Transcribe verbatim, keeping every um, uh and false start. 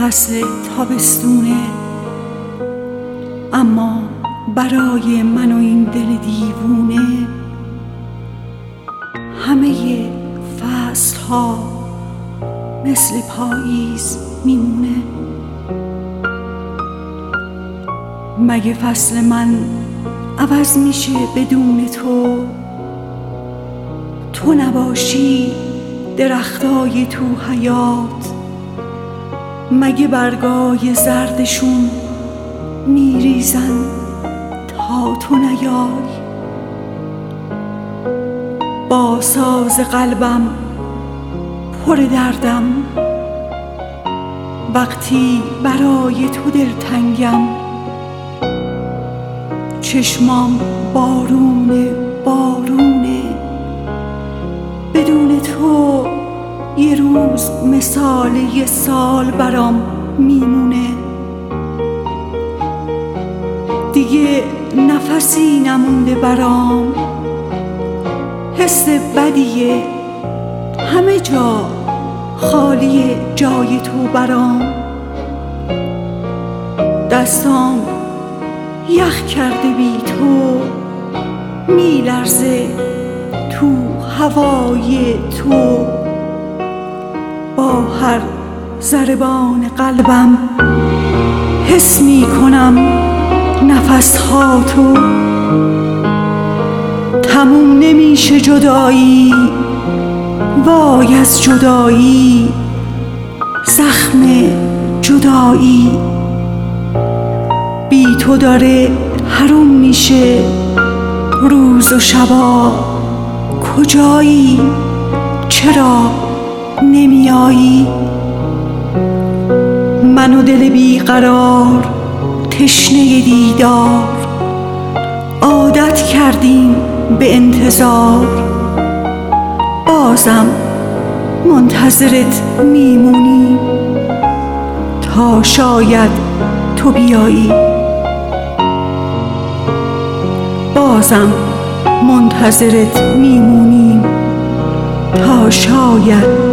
فصل تابستونه، اما برای من و این دل دیوونه همه فصل ها مثل پاییز میمونه. مگه فصل من عوض میشه بدون تو؟ تو نباشی درختای تو حیات، مگه برگای زردشون میریزن تا تو نیای؟ با ساز قلبم پر دردم، وقتی برای تو دلتنگم. چشمام بارونه بارونه، بدون تو یه روز مثال یه سال برام میمونه. دیگه نفسی نمونده برام، حس بدیه همه جا خالی جای تو برام. دستام یخ کرده بی تو، میلرزه تو هوای تو. با هر ضربان قلبم حس می کنم نفس ها تو. تموم نمیشه جدایی، وای از جدایی، زخم جدایی. بی تو داره حروم میشه روز و شبا. کجایی؟ چرا نمیایی؟ من و دل بیقرار تشنه دیدار، عادت کردیم به انتظار. بازم منتظرت میمونیم تا شاید تو بیایی. بازم منتظرت میمونیم تا شاید